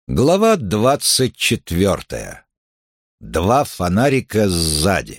Глава 24. Два фонарика сзади.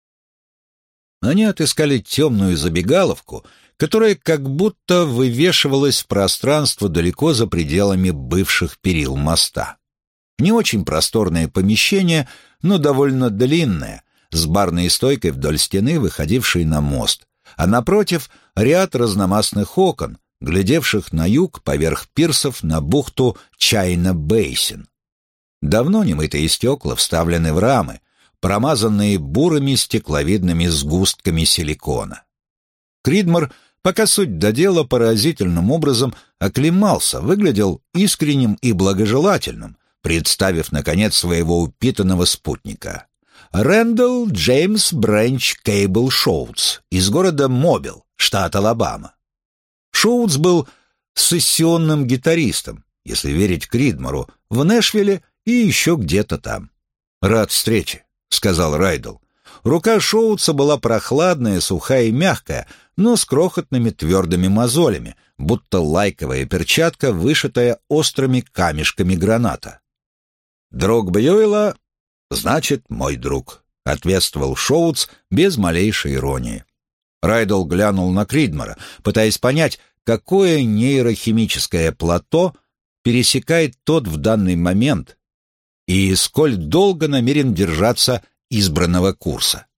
Они отыскали темную забегаловку, которая как будто вывешивалась в пространство далеко за пределами бывших перил моста. Не очень просторное помещение, но довольно длинное, с барной стойкой вдоль стены, выходившей на мост, а напротив ряд разномастных окон, глядевших на юг поверх пирсов на бухту Чайна-Бейсин. Давно немытые стекла вставлены в рамы, промазанные бурыми стекловидными сгустками силикона. Кридмор, пока суть до дела, поразительным образом оклемался, выглядел искренним и благожелательным, представив, наконец, своего упитанного спутника. Рэндалл Джеймс Бренч Кейбл Шоутс из города Мобил, штат Алабама. Шоутс был сессионным гитаристом, если верить Кридмору, в Нэшвилле и еще где-то там. «Рад встрече», — сказал Райдл. Рука Шоутса была прохладная, сухая и мягкая, но с крохотными твердыми мозолями, будто лайковая перчатка, вышитая острыми камешками граната. «Друг Бьюэлла, значит, мой друг», — ответствовал Шоутс без малейшей иронии. Райдл глянул на Кридмора, пытаясь понять, какое нейрохимическое плато пересекает тот в данный момент и сколь долго намерен держаться избранного курса.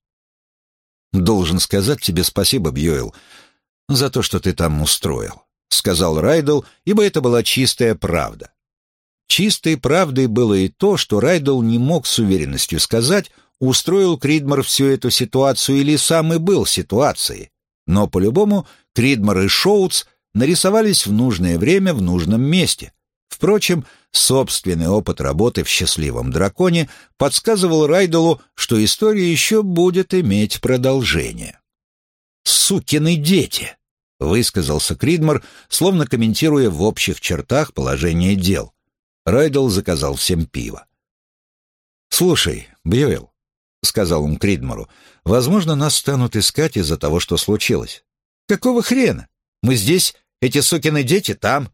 «Должен сказать тебе спасибо, Бьюэлл, за то, что ты там устроил», — сказал Райдл, ибо это была чистая правда. Чистой правдой было и то, что Райдл не мог с уверенностью сказать, устроил Кридмор всю эту ситуацию или сам и был ситуацией. Но, по-любому, Кридмор и Шоутс нарисовались в нужное время в нужном месте. Впрочем, собственный опыт работы в «Счастливом драконе» подсказывал Райдлу, что история еще будет иметь продолжение. «Сукины дети!» — высказался Кридмор, словно комментируя в общих чертах положение дел. Райдл заказал всем пиво. «Слушай, Бьюэлл», — сказал он Кридмору, — «возможно, нас станут искать из-за того, что случилось». «Какого хрена? Мы здесь, эти сукины дети там».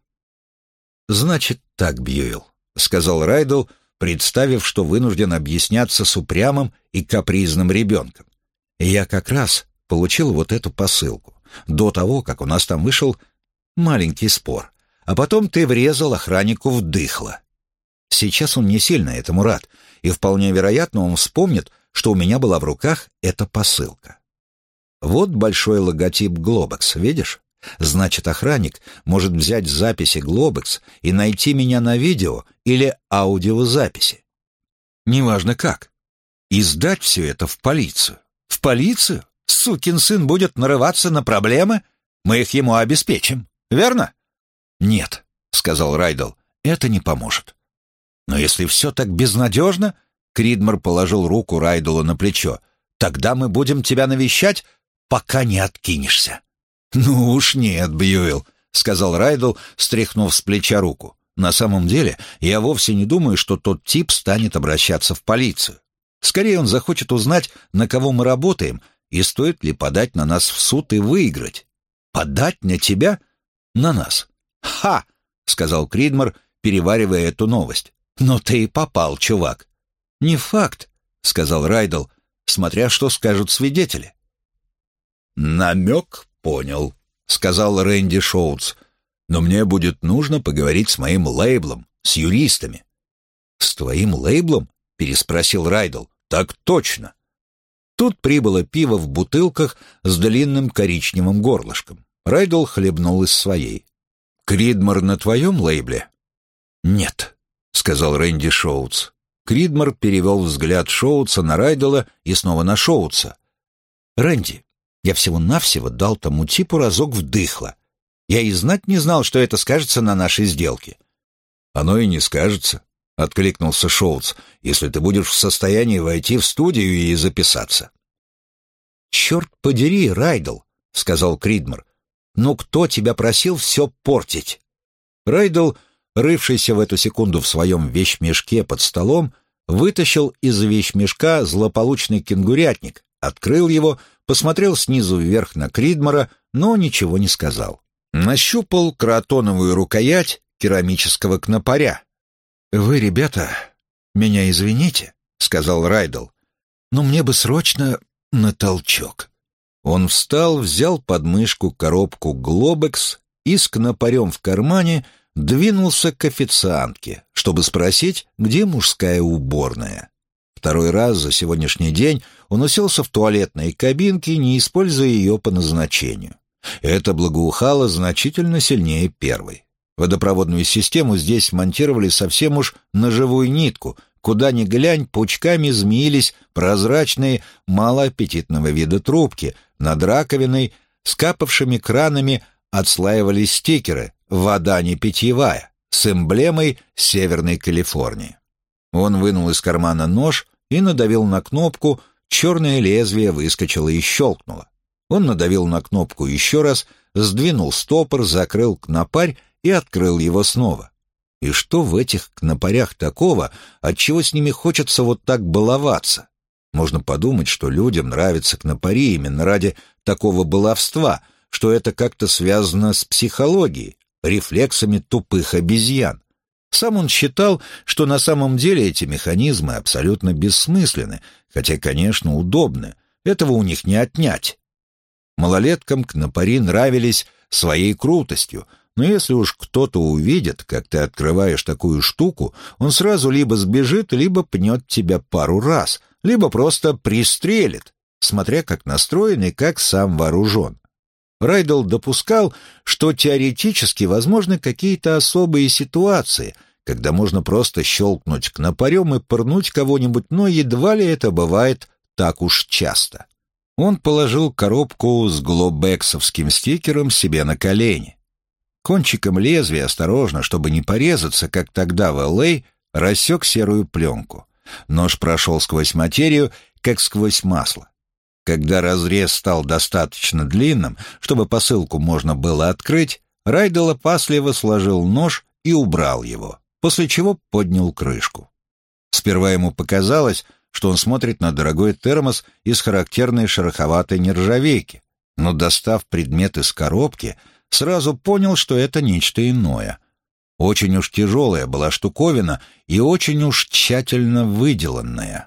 «Значит так, Бьюэлл», — сказал Райдл, представив, что вынужден объясняться с упрямым и капризным ребенком. «Я как раз получил вот эту посылку, до того, как у нас там вышел маленький спор, а потом ты врезал охраннику в дыхло. Сейчас он не сильно этому рад, и вполне вероятно, он вспомнит, что у меня была в руках эта посылка. Вот большой логотип Globex, видишь? Значит, охранник может взять записи Globex и найти меня на видео или аудиозаписи. Неважно как. И сдать все это в полицию. В полицию? Сукин сын будет нарываться на проблемы? Мы их ему обеспечим, верно? Нет, сказал Райдл, это не поможет. Но если все так безнадежно, Кридмор положил руку Райдлу на плечо, тогда мы будем тебя навещать, пока не откинешься. «Ну уж нет, Бьюэлл», — сказал Райдл, стряхнув с плеча руку. «На самом деле, я вовсе не думаю, что тот тип станет обращаться в полицию. Скорее он захочет узнать, на кого мы работаем, и стоит ли подать на нас в суд и выиграть. Подать на тебя? На нас». «Ха!» — сказал Кридмор, переваривая эту новость. «Но ты и попал, чувак». «Не факт», — сказал Райдл, смотря что скажут свидетели. «Намек понял», — сказал Рэнди Шоутс. «Но мне будет нужно поговорить с моим лейблом, с юристами». «С твоим лейблом?» — переспросил Райдл. «Так точно». Тут прибыло пиво в бутылках с длинным коричневым горлышком. Райдл хлебнул из своей. «Кридмор на твоем лейбле?» «Нет», — сказал Рэнди Шоутс. Кридмор перевел взгляд Шоутса на Райдла и снова на Шоутса. «Рэнди, я всего-навсего дал тому типу разок в дыхло. Я и знать не знал, что это скажется на нашей сделке». «Оно и не скажется», — откликнулся Шоутс, «если ты будешь в состоянии войти в студию и записаться». «Черт подери, Райдл», — сказал Кридмор. «Ну кто тебя просил все портить?» Райдл, рывшийся в эту секунду в своем вещмешке под столом, вытащил из вещмешка злополучный кенгурятник, открыл его, посмотрел снизу вверх на Кридмора, но ничего не сказал. Нащупал кротоновую рукоять керамического кнопаря. «Вы, ребята, меня извините», — сказал Райдл, «но мне бы срочно на толчок». Он встал, взял под мышку коробку «Глобекс» и с кнопарем в кармане двинулся к официантке, чтобы спросить, где мужская уборная. Второй раз за сегодняшний день он уселся в туалетной кабинке, не используя ее по назначению. Это благоухало значительно сильнее первой. Водопроводную систему здесь монтировали совсем уж на живую нитку. Куда ни глянь, пучками змеились прозрачные, малоаппетитного вида трубки. Над раковиной с капавшими кранами отслаивались стикеры «Вода не питьевая» с эмблемой Северной Калифорнии. Он вынул из кармана нож и надавил на кнопку, черное лезвие выскочило и щелкнуло. Он надавил на кнопку еще раз, сдвинул стопор, закрыл кнопарь и открыл его снова. И что в этих кнопарях такого, отчего с ними хочется вот так баловаться? Можно подумать, что людям нравятся кнопари именно ради такого баловства, что это как-то связано с психологией, рефлексами тупых обезьян. Сам он считал, что на самом деле эти механизмы абсолютно бессмысленны, хотя, конечно, удобны. Этого у них не отнять. Малолеткам кнопари нравились своей крутостью, но если уж кто-то увидит, как ты открываешь такую штуку, он сразу либо сбежит, либо пнет тебя пару раз, либо просто пристрелит, смотря как настроен и как сам вооружен. Райдл допускал, что теоретически возможны какие-то особые ситуации, когда можно просто щелкнуть кнопарем и пырнуть кого-нибудь, но едва ли это бывает так уж часто. Он положил коробку с глобексовским стикером себе на колени. Кончиком лезвия, осторожно, чтобы не порезаться, как тогда в Л.А., рассек серую пленку. Нож прошел сквозь материю, как сквозь масло. Когда разрез стал достаточно длинным, чтобы посылку можно было открыть, Райдл опасливо сложил нож и убрал его, после чего поднял крышку. Сперва ему показалось, что он смотрит на дорогой термос из характерной шероховатой нержавейки, но, достав предмет из коробки, сразу понял, что это нечто иное. Очень уж тяжелая была штуковина и очень уж тщательно выделанная.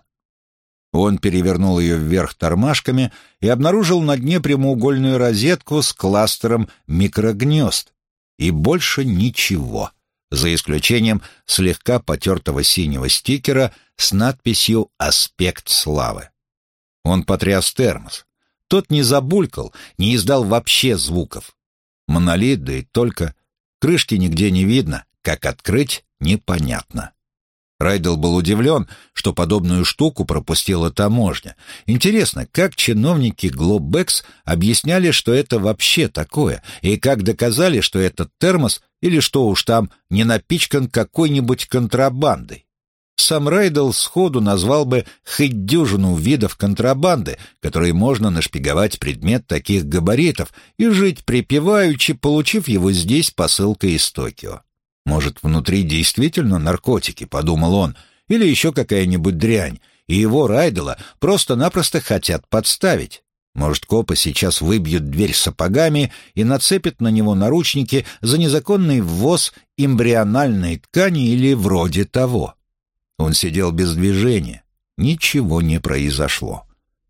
Он перевернул ее вверх тормашками и обнаружил на дне прямоугольную розетку с кластером микрогнезд. И больше ничего, за исключением слегка потертого синего стикера с надписью «Аспект славы». Он потряс термос. Тот не забулькал, не издал вообще звуков. Монолит, да и только. Крышки нигде не видно, как открыть — непонятно. Райдл был удивлен, что подобную штуку пропустила таможня. Интересно, как чиновники Глобекс объясняли, что это вообще такое, и как доказали, что этот термос, или что уж там, не напичкан какой-нибудь контрабандой. Сам Райдл сходу назвал бы хоть дюжину видов контрабанды, которые можно нашпиговать предмет таких габаритов и жить припеваючи, получив его здесь посылкой из Токио. «Может, внутри действительно наркотики», — подумал он, «или еще какая-нибудь дрянь, и его, Райдла, просто-напросто хотят подставить. Может, копы сейчас выбьют дверь сапогами и нацепят на него наручники за незаконный ввоз эмбриональной ткани или вроде того». Он сидел без движения. Ничего не произошло.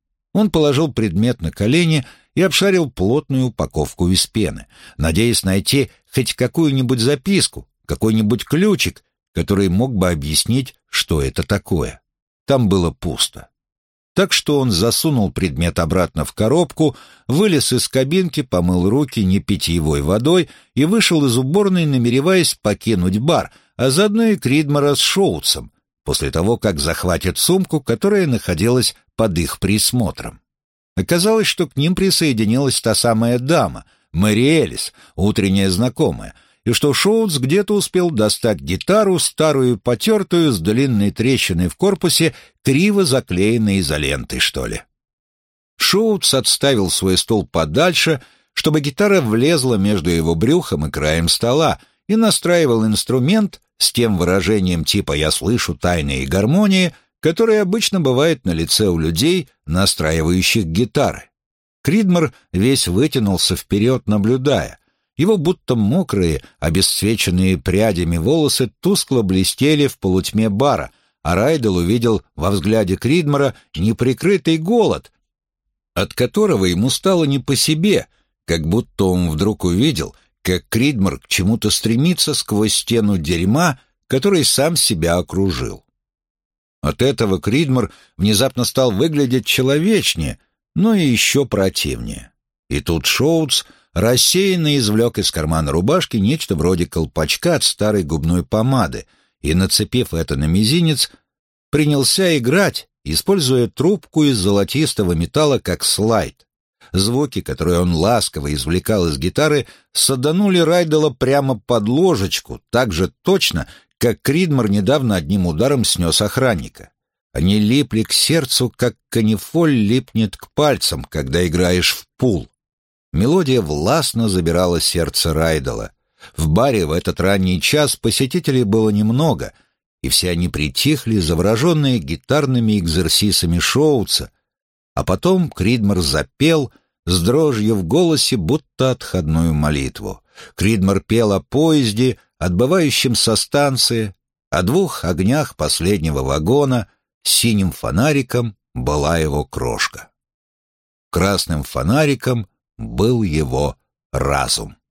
Он положил предмет на колени и обшарил плотную упаковку из пены, надеясь найти хоть какую-нибудь записку, какой-нибудь ключик, который мог бы объяснить, что это такое. Там было пусто. Так что он засунул предмет обратно в коробку, вылез из кабинки, помыл руки непитьевой водой и вышел из уборной, намереваясь покинуть бар, а заодно и Кридмора с Шоутсом, после того, как захватят сумку, которая находилась под их присмотром. Оказалось, что к ним присоединилась та самая дама, Мэри Элис, утренняя знакомая, и что Шоутс где-то успел достать гитару, старую потертую, с длинной трещиной в корпусе, криво заклеенной изолентой, что ли. Шоутс отставил свой стул подальше, чтобы гитара влезла между его брюхом и краем стола, и настраивал инструмент с тем выражением типа «я слышу тайные гармонии», которое обычно бывает на лице у людей, настраивающих гитары. Кридмор весь вытянулся вперед, наблюдая. Его будто мокрые, обесцвеченные прядями волосы тускло блестели в полутьме бара, а Райдел увидел во взгляде Кридмора неприкрытый голод, от которого ему стало не по себе, как будто он вдруг увидел, как Кридмор к чему-то стремится сквозь стену дерьма, который сам себя окружил. От этого Кридмор внезапно стал выглядеть человечнее, но и еще противнее. И тут Шоутс рассеянно извлек из кармана рубашки нечто вроде колпачка от старой губной помады и, нацепив это на мизинец, принялся играть, используя трубку из золотистого металла как слайд. Звуки, которые он ласково извлекал из гитары, саданули Райдела прямо под ложечку, так же точно, как Кридмор недавно одним ударом снес охранника. Они липли к сердцу, как канифоль липнет к пальцам, когда играешь в пул. Мелодия властно забирала сердце Райдела. В баре в этот ранний час посетителей было немного, и все они притихли, завороженные гитарными экзерсисами Шоутса. А потом Кридмор запел с дрожью в голосе, будто отходную молитву. Кридмор пел о поезде, отбывающем со станции, о двух огнях последнего вагона, синим фонариком была его крошка. Красным фонариком был его разум.